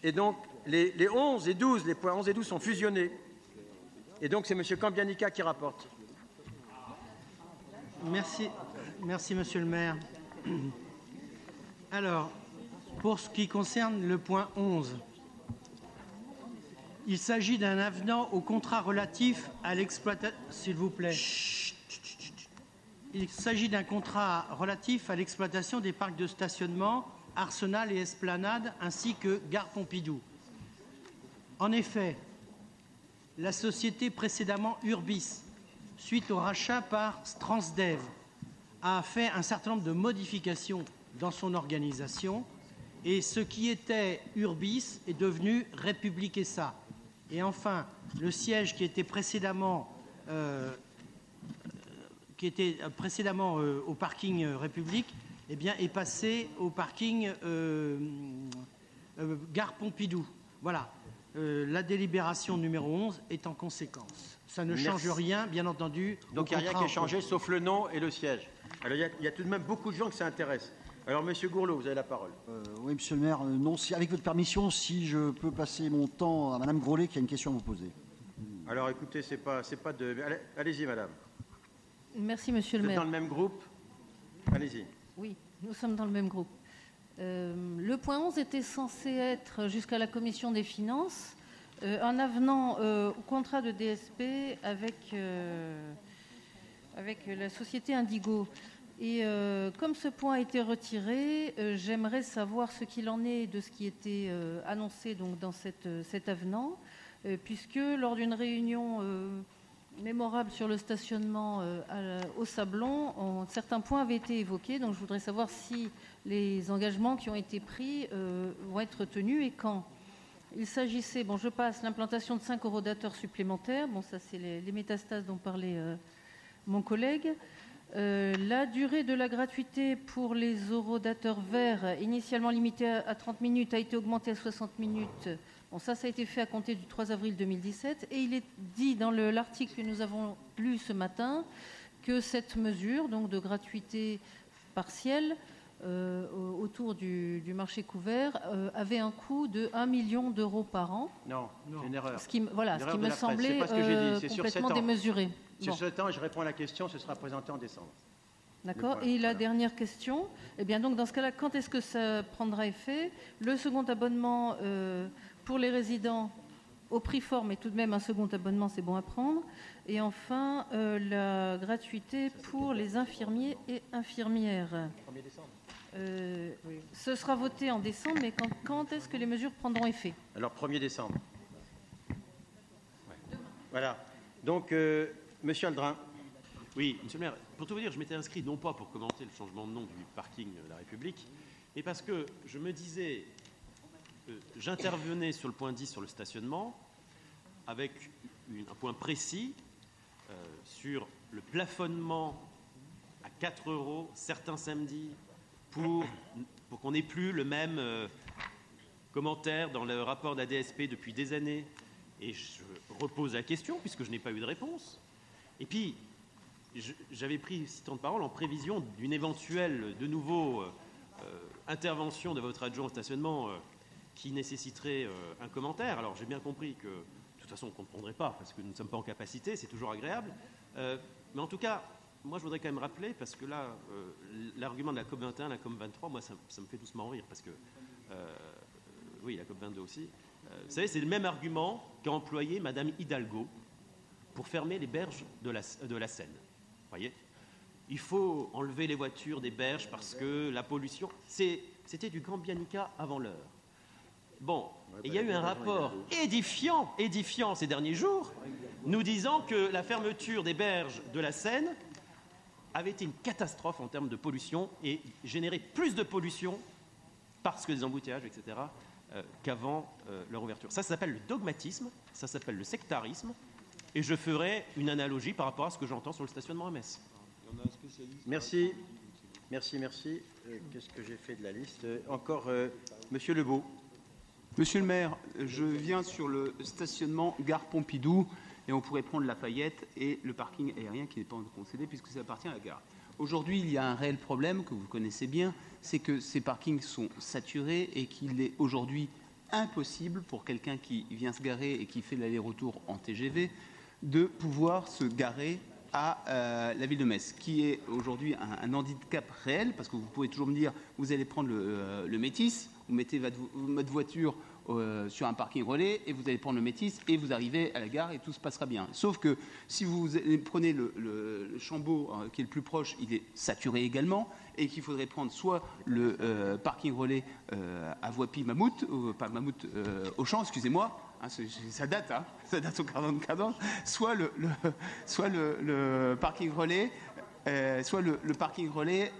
Et donc, les 11 et 12, les points 11 et 12 sont fusionnés. Et donc, c'est M. Kambianica qui rapporte. Merci, Monsieur le maire. Alors, pour ce qui concerne le point 11, il s'agit d'un avenant au contrat relatif à l'exploitation... S'il vous plaît. Il s'agit d'un contrat relatif à l'exploitation des parcs de stationnement, Arsenal et Esplanade, ainsi que Gare Pompidou. En effet, la société précédemment Urbis, suite au rachat par Transdev, a fait un certain nombre de modifications dans son organisation et ce qui était Urbis est devenu République SA. Et enfin, le siège qui était précédemment au parking République eh bien, est passé au parking Gare Pompidou. Voilà. La délibération numéro 11 est en conséquence. Ça ne change rien, bien entendu. Donc il n'y a rien qui est changé, sauf le nom et le siège. Alors il y a tout de même beaucoup de gens que ça intéresse. Alors, Monsieur Gourlot, vous avez la parole. Oui, Monsieur le maire, non, avec votre permission, si je peux passer mon temps à Madame Grolet qui a une question à vous poser. Alors, écoutez, c'est pas de... Allez-y, Madame. Merci, Monsieur le maire. Vous êtes dans le même groupe? Allez-y. Oui, nous sommes dans le même groupe. Le point 11 était censé être, jusqu'à la Commission des finances, un avenant au contrat de DSP avec la société Indigo. Et comme ce point a été retiré, j'aimerais savoir ce qu'il en est de ce qui était annoncé donc, dans cet avenant, puisque lors d'une réunion mémorable sur le stationnement au Sablon, certains points avaient été évoqués. Donc je voudrais savoir si les engagements qui ont été pris vont être tenus et quand. Il s'agissait, je passe, l'implantation de 5 horodateurs supplémentaires. Bon, ça c'est les métastases dont parlait mon collègue. La durée de la gratuité pour les horodateurs verts, initialement limitée à 30 minutes, a été augmentée à 60 minutes. Bon, ça a été fait à compter du 3 avril 2017. Et il est dit dans l'article que nous avons lu ce matin que cette mesure donc, de gratuité partielle autour du marché couvert avait un coût de 1 million d'euros par an. Non, c'est une erreur. Ce qui me semblait complètement démesuré. Sur 7 ans, je réponds à la question, ce sera présenté en décembre. D'accord. Et la dernière question, eh bien donc dans ce cas-là, quand est-ce que ça prendra effet? Le second abonnement pour les résidents au prix fort, mais tout de même un second abonnement, c'est bon à prendre. Et enfin, la gratuité pour les infirmiers et infirmières. 1er décembre. Ce sera voté en décembre, mais quand est-ce que les mesures prendront effet? Alors 1er décembre. Ouais. Voilà. Donc, Monsieur Aldrin. Oui, Monsieur le maire, pour tout vous dire, je m'étais inscrit non pas pour commenter le changement de nom du parking de la République, mais parce que je me disais, j'intervenais sur le point 10 sur le stationnement, avec un point précis sur le plafonnement à 4 € certains samedis pour qu'on n'ait plus le même commentaire dans le rapport de la DSP depuis des années. Et je repose la question, puisque je n'ai pas eu de réponse. Et puis, j'avais pris ce temps de parole en prévision d'une éventuelle, de nouveau, intervention de votre adjoint au stationnement qui nécessiterait un commentaire. Alors, j'ai bien compris que, de toute façon, on ne comprendrait pas, parce que nous ne sommes pas en capacité, c'est toujours agréable. Mais en tout cas, moi, je voudrais quand même rappeler, parce que là, l'argument de la COP21, la COP23, moi, ça me fait doucement rire, parce que, oui, la COP22 aussi. Vous savez, c'est le même argument qu'a employé Madame Hidalgo pour fermer les berges de la Seine. Vous voyez ? Il faut enlever les voitures des berges parce que la pollution... C'était du Kambianica avant l'heure. Bon, et il y a eu un rapport édifiant ces derniers jours, nous disant que la fermeture des berges de la Seine avait été une catastrophe en termes de pollution et générait plus de pollution parce que des embouteillages, etc., qu'avant leur ouverture. Ça s'appelle le dogmatisme, ça s'appelle le sectarisme, et je ferai une analogie par rapport à ce que j'entends sur le stationnement à Metz. Merci. Qu'est-ce que j'ai fait de la liste? Encore, Monsieur Lebeau. Monsieur le maire, je viens sur le stationnement Gare Pompidou, et on pourrait prendre Lafayette et le parking aérien qui n'est pas concédé puisque ça appartient à la gare. Aujourd'hui, il y a un réel problème que vous connaissez bien, c'est que ces parkings sont saturés et qu'il est aujourd'hui impossible pour quelqu'un qui vient se garer et qui fait l'aller-retour en TGV de pouvoir se garer à la ville de Metz, qui est aujourd'hui un handicap réel, parce que vous pouvez toujours me dire, vous allez prendre le Métis, vous mettez votre voiture sur un parking relais et vous allez prendre le Métis et vous arrivez à la gare et tout se passera bien. Sauf que si vous prenez le Chambaud qui est le plus proche, il est saturé également et qu'il faudrait prendre soit le parking relais à Voipy-Mammouth, pas Mammouth, Auchan, excusez-moi, hein, ça date au 44 soit le parking relais, soit le parking relais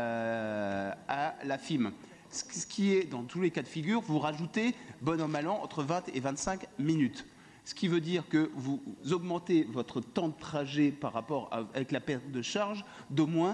à la FIM. Ce qui est, dans tous les cas de figure, vous rajoutez, bon an, mal an, entre 20 et 25 minutes. Ce qui veut dire que vous augmentez votre temps de trajet par rapport avec la perte de charge d'au moins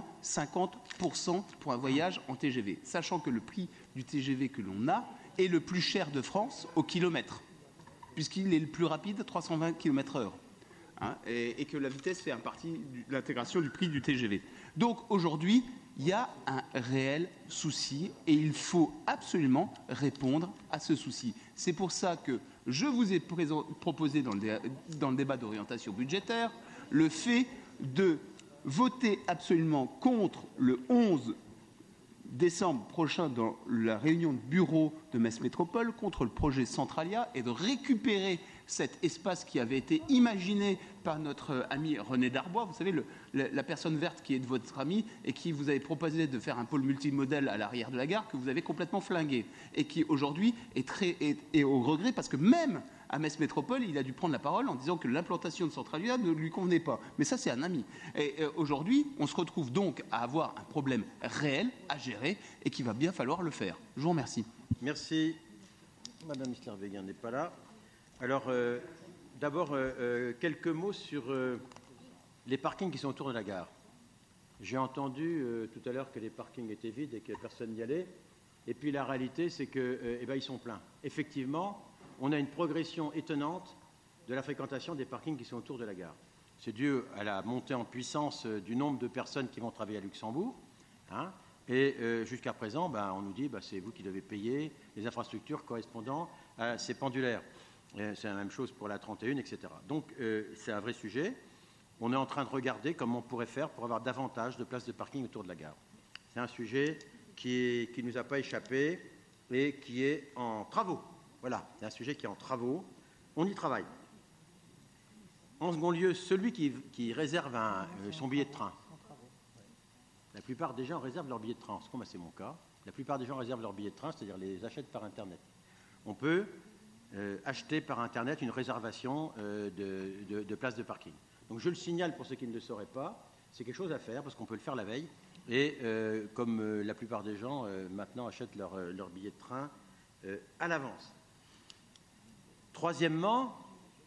50% pour un voyage en TGV. Sachant que le prix du TGV que l'on a est le plus cher de France au kilomètre, puisqu'il est le plus rapide, 320 km/h. Hein, et que la vitesse fait partie de l'intégration du prix du TGV. Donc aujourd'hui, il y a un réel souci et il faut absolument répondre à ce souci. C'est pour ça que je vous ai proposé dans le débat d'orientation budgétaire le fait de voter absolument contre le 11 décembre prochain dans la réunion de bureau de Metz Métropole contre le projet Centralia et de récupérer cet espace qui avait été imaginé par notre ami René Darbois, vous savez, la personne verte qui est de votre ami et qui vous avait proposé de faire un pôle multimodal à l'arrière de la gare que vous avez complètement flingué et qui aujourd'hui est au regret parce que même à Metz Métropole, il a dû prendre la parole en disant que l'implantation de Centralia ne lui convenait pas. Mais ça, c'est un ami. Et aujourd'hui, on se retrouve donc à avoir un problème réel à gérer et qu'il va bien falloir le faire. Je vous remercie. Merci. Madame Isler-Véguin n'est pas là. Alors, d'abord, quelques mots sur les parkings qui sont autour de la gare. J'ai entendu tout à l'heure que les parkings étaient vides et que personne n'y allait. Et puis la réalité, c'est qu'ils sont pleins. Effectivement, on a une progression étonnante de la fréquentation des parkings qui sont autour de la gare. C'est dû à la montée en puissance du nombre de personnes qui vont travailler à Luxembourg. Hein, et jusqu'à présent, on nous dit c'est vous qui devez payer les infrastructures correspondant à ces pendulaires. C'est la même chose pour la 31, etc. Donc, c'est un vrai sujet. On est en train de regarder comment on pourrait faire pour avoir davantage de places de parking autour de la gare. C'est un sujet qui ne nous a pas échappé et qui est en travaux. Voilà, c'est un sujet qui est en travaux. On y travaille. En second lieu, celui qui réserve son billet de train. La plupart des gens réservent leur billet de train. C'est mon cas. La plupart des gens réservent leur billet de train, c'est-à-dire les achètent par Internet. On peut acheter par Internet une réservation de places de parking. Donc je le signale pour ceux qui ne le sauraient pas, c'est quelque chose à faire parce qu'on peut le faire la veille. Et comme la plupart des gens maintenant achètent leur billet de train à l'avance. Troisièmement,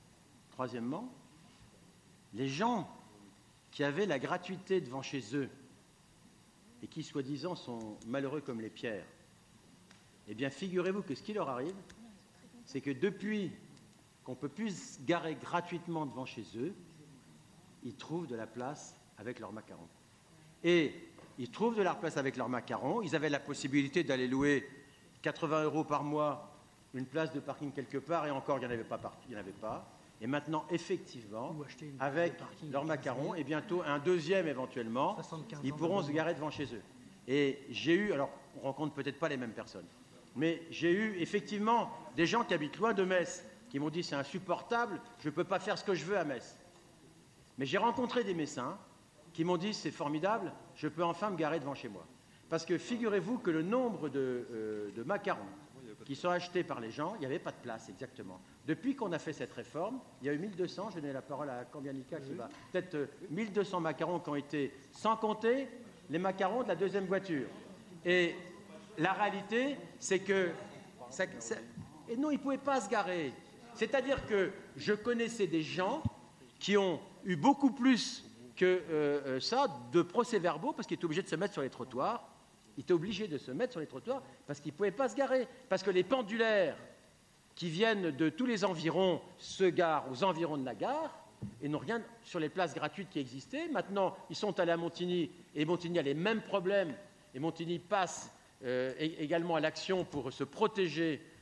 les gens qui avaient la gratuité devant chez eux et qui, soi-disant, sont malheureux comme les pierres, eh bien, figurez-vous que ce qui leur arrive, c'est que depuis qu'on ne peut plus se garer gratuitement devant chez eux, ils trouvent de la place avec leurs macarons. Et ils trouvent de la place avec leurs macarons. Ils avaient la possibilité d'aller louer 80 € par mois une place de parking quelque part, et encore, il n'y en avait pas. Et maintenant, effectivement, avec leurs macarons, et bientôt un deuxième éventuellement, ils pourront se garer devant chez eux. Et j'ai eu, alors on ne rencontre peut-être pas les mêmes personnes, mais j'ai eu effectivement des gens qui habitent loin de Metz, qui m'ont dit c'est insupportable, je ne peux pas faire ce que je veux à Metz. Mais j'ai rencontré des Messins qui m'ont dit c'est formidable, je peux enfin me garer devant chez moi. Parce que figurez-vous que le nombre de macarons qui sont achetés par les gens, il n'y avait pas de place exactement. Depuis qu'on a fait cette réforme, il y a eu 1200, je donne la parole à Cambianica qui va, peut-être 1200 macarons qui ont été, sans compter les macarons de la deuxième voiture. Et la réalité, c'est que... et non, ils ne pouvaient pas se garer. C'est-à-dire que je connaissais des gens qui ont eu beaucoup plus que ça de procès-verbaux parce qu'ils étaient obligés de se mettre sur les trottoirs. Ils étaient obligés de se mettre sur les trottoirs parce qu'ils ne pouvaient pas se garer. Parce que les pendulaires qui viennent de tous les environs se garent aux environs de la gare et n'ont rien sur les places gratuites qui existaient. Maintenant, ils sont allés à Montigny et Montigny a les mêmes problèmes. Et Montigny passe également à l'action pour se protéger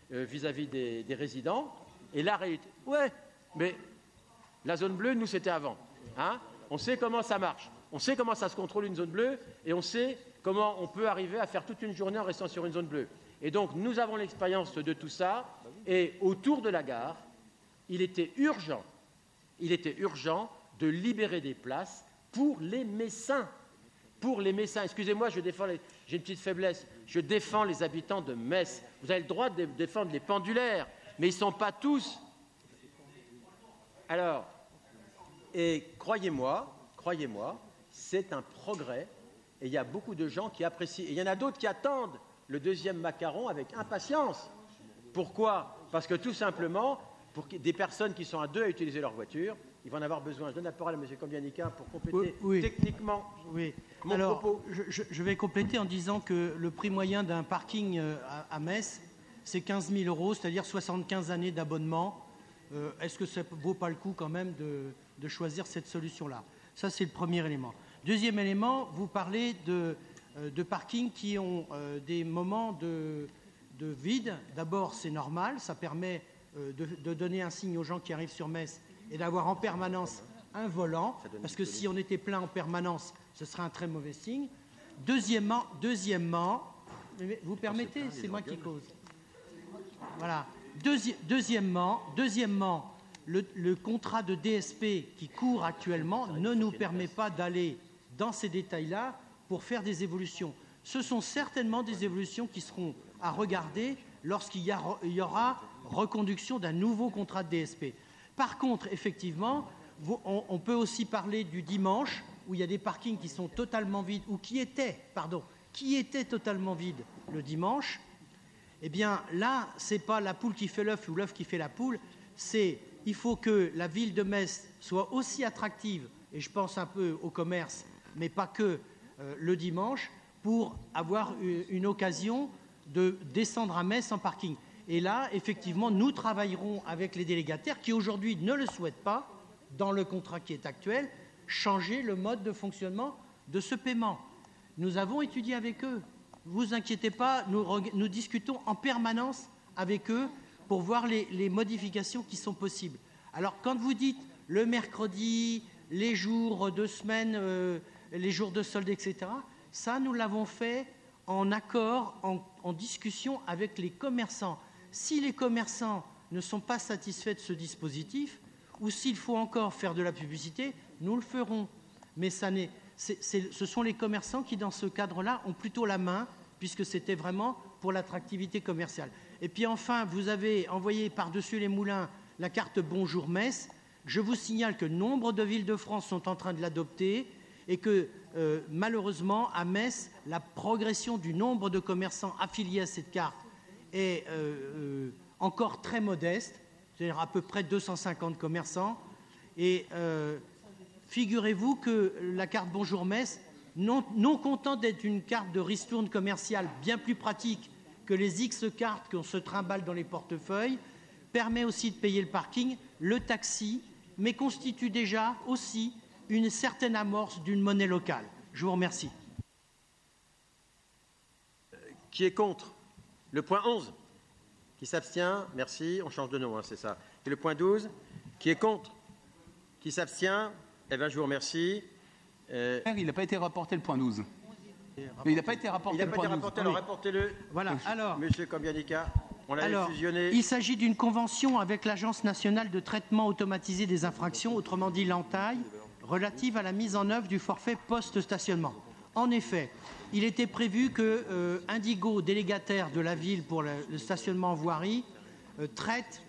vis-à-vis des résidents. Et la réalité, ouais, mais la zone bleue, nous, c'était avant. Hein, on sait comment ça marche. On sait comment ça se contrôle une zone bleue et on sait comment on peut arriver à faire toute une journée en restant sur une zone bleue. Et donc, nous avons l'expérience de tout ça. Et autour de la gare, il était urgent de libérer des places pour les Messins. Pour les Messins. Excusez-moi, j'ai une petite faiblesse. Je défends les habitants de Metz. Vous avez le droit de défendre les pendulaires, mais ils ne sont pas tous. Alors, et croyez-moi, c'est un progrès. Et il y a beaucoup de gens qui apprécient. Et il y en a d'autres qui attendent le deuxième macaron avec impatience. Pourquoi ? Parce que tout simplement, pour des personnes qui sont à deux à utiliser leur voiture, ils vont en avoir besoin. Je donne la parole à M. Kambianica pour compléter techniquement mon propos. Je vais compléter en disant que le prix moyen d'un parking à Metz, c'est 15 000 €, c'est-à-dire 75 années d'abonnement. Est-ce que ça ne vaut pas le coup quand même de choisir cette solution-là ? Ça, c'est le premier élément. Deuxième élément, vous parlez de parkings qui ont des moments de vide. D'abord, c'est normal, ça permet de donner un signe aux gens qui arrivent sur Metz et d'avoir en permanence un volant, parce que si on était plein en permanence, ce serait un très mauvais signe. Deuxièmement, vous permettez, c'est moi qui cause. Voilà. Deuxièmement, le contrat de DSP qui court actuellement ne nous permet pas d'aller dans ces détails-là pour faire des évolutions. Ce sont certainement des évolutions qui seront à regarder lorsqu'il y aura reconduction d'un nouveau contrat de DSP. Par contre, effectivement, on peut aussi parler du dimanche, où il y a des parkings qui sont totalement vides, ou qui étaient totalement vides le dimanche. Eh bien, là, ce n'est pas la poule qui fait l'œuf ou l'œuf qui fait la poule. Il faut que la ville de Metz soit aussi attractive, et je pense un peu au commerce, mais pas que le dimanche, pour avoir une occasion de descendre à Metz en parking. Et là, effectivement, nous travaillerons avec les délégataires qui aujourd'hui ne le souhaitent pas, dans le contrat qui est actuel, changer le mode de fonctionnement de ce paiement. Nous avons étudié avec eux. Ne vous inquiétez pas, nous discutons en permanence avec eux pour voir les modifications qui sont possibles. Alors, quand vous dites le mercredi, les jours de semaine, les jours de solde, etc., ça, nous l'avons fait en accord, en discussion avec les commerçants. Si les commerçants ne sont pas satisfaits de ce dispositif, ou s'il faut encore faire de la publicité, nous le ferons. Mais ce sont les commerçants qui, dans ce cadre-là, ont plutôt la main, puisque c'était vraiment pour l'attractivité commerciale. Et puis enfin, vous avez envoyé par-dessus les moulins la carte Bonjour Metz. Je vous signale que nombre de villes de France sont en train de l'adopter et que malheureusement, à Metz, la progression du nombre de commerçants affiliés à cette carte est encore très modeste, c'est-à-dire à peu près 250 commerçants. Et figurez-vous que la carte Bonjour Metz, non content d'être une carte de ristourne commerciale bien plus pratique que les X cartes qu'on se trimballe dans les portefeuilles, permet aussi de payer le parking, le taxi, mais constitue déjà aussi une certaine amorce d'une monnaie locale. Je vous remercie. Qui est contre ? Le point 11. Qui s'abstient ? Merci. On change de nom, hein, c'est ça. Et le point 12. Qui est contre ? Qui s'abstient ? Eh bien, je vous remercie. Il n'a pas été rapporté le point 12. Mais il n'a pas été rapporté le point 12. Alors rapportez-le. Voilà. Alors, Monsieur Kambianica, on l'avait fusionné. Il s'agit d'une convention avec l'Agence nationale de traitement automatisé des infractions, autrement dit l'ANTAI, relative à la mise en œuvre du forfait post-stationnement. En effet, il était prévu que Indigo, délégataire de la ville pour le stationnement en voirie, traite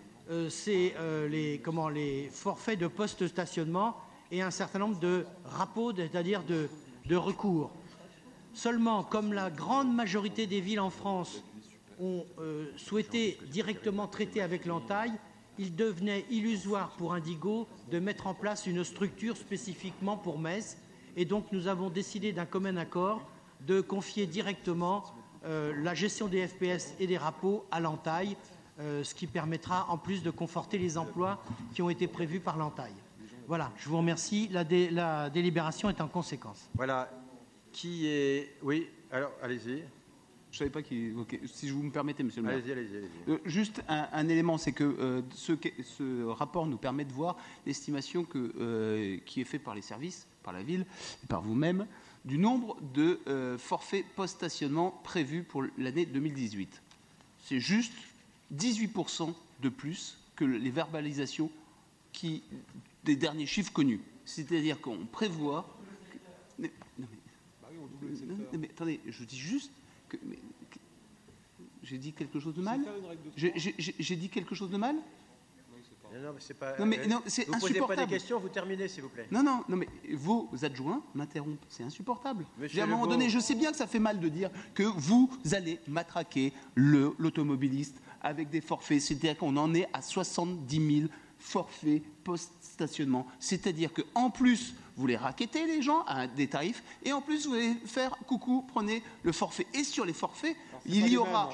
les forfaits de post-stationnement et un certain nombre de rapports, c'est-à-dire de recours. Seulement, comme la grande majorité des villes en France ont souhaité directement traiter avec l'ANTAI, il devenait illusoire pour Indigo de mettre en place une structure spécifiquement pour Metz. Et donc, nous avons décidé d'un commun accord de confier directement la gestion des FPS et des rapports à l'ANTAI, ce qui permettra en plus de conforter les emplois qui ont été prévus par l'ANTAI. Voilà, je vous remercie. La délibération est en conséquence. Voilà. Qui est... Oui, alors, allez-y. Je ne savais pas qui. Ok, si vous me permettez, monsieur le maire. Allez-y. Juste un élément, c'est que ce rapport nous permet de voir l'estimation qui est faite par les services, par la ville et par vous-même, du nombre de forfaits post-stationnement prévus pour l'année 2018. C'est juste 18% de plus que les verbalisations des derniers chiffres connus. C'est-à-dire qu'on prévoit... Mais attendez, je dis juste que... J'ai dit quelque chose de mal ? J'ai dit quelque chose de mal ? Non, mais c'est pas... Non, mais non, c'est vous posez insupportable. pas des questions, vous terminez, s'il vous plaît. Non, mais vos adjoints m'interrompent. C'est insupportable. Monsieur À un moment Legault. donné, je sais bien que ça fait mal de dire que vous allez matraquer l'automobiliste avec des forfaits. C'est-à-dire qu'on en est à 70 000 forfaits post-stationnement. C'est-à-dire qu'en plus, vous les raquettez, les gens, à des tarifs, et en plus, vous allez faire coucou, prenez le forfait. Et sur les forfaits, il y aura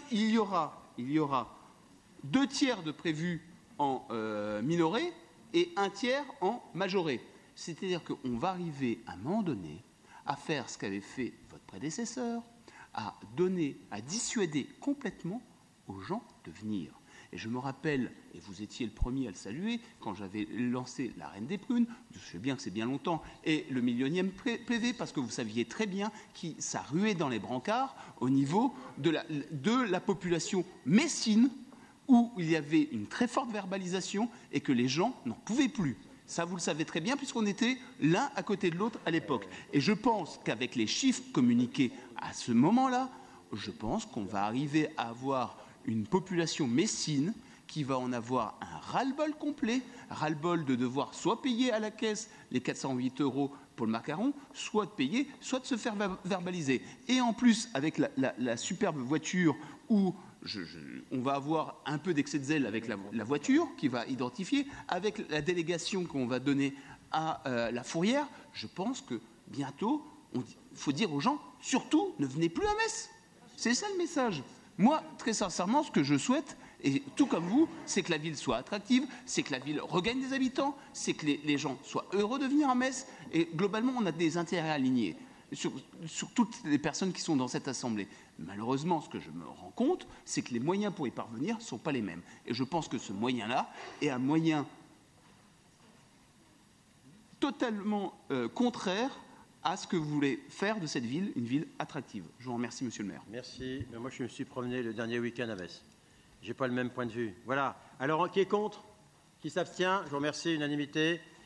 2 tiers de prévus en minoré et 1 tiers en majoré. C'est-à-dire qu'on va arriver à un moment donné à faire ce qu'avait fait votre prédécesseur, à dissuader complètement aux gens de venir. Et je me rappelle, et vous étiez le premier à le saluer, quand j'avais lancé la Reine des Prunes, je sais bien que c'est bien longtemps, et le millionième PV, parce que vous saviez très bien que ça ruait dans les brancards au niveau de la population messine, où il y avait une très forte verbalisation et que les gens n'en pouvaient plus. Ça, vous le savez très bien, puisqu'on était l'un à côté de l'autre à l'époque. Et je pense qu'avec les chiffres communiqués à ce moment-là, je pense qu'on va arriver à avoir une population messine qui va en avoir un ras-le-bol complet, ras-le-bol de devoir soit payer à la caisse les 408 € pour le macaron, soit de payer, soit de se faire verbaliser. Et en plus, avec la superbe voiture où on va avoir un peu d'excès de zèle avec la voiture qui va identifier, avec la délégation qu'on va donner à la fourrière, je pense que bientôt, il faut dire aux gens, surtout, ne venez plus à Metz. C'est ça le message. Moi, très sincèrement, ce que je souhaite, et tout comme vous, c'est que la ville soit attractive, c'est que la ville regagne des habitants, c'est que les gens soient heureux de venir à Metz. Et globalement, on a des intérêts alignés sur toutes les personnes qui sont dans cette assemblée. Malheureusement, ce que je me rends compte, c'est que les moyens pour y parvenir ne sont pas les mêmes. Et je pense que ce moyen-là est un moyen totalement contraire à ce que vous voulez faire de cette ville une ville attractive. Je vous remercie, monsieur le maire. Merci. Mais moi, je me suis promené le dernier week-end à Metz. Je n'ai pas le même point de vue. Voilà. Alors, qui est contre ? Qui s'abstient ? Je vous remercie. Unanimité.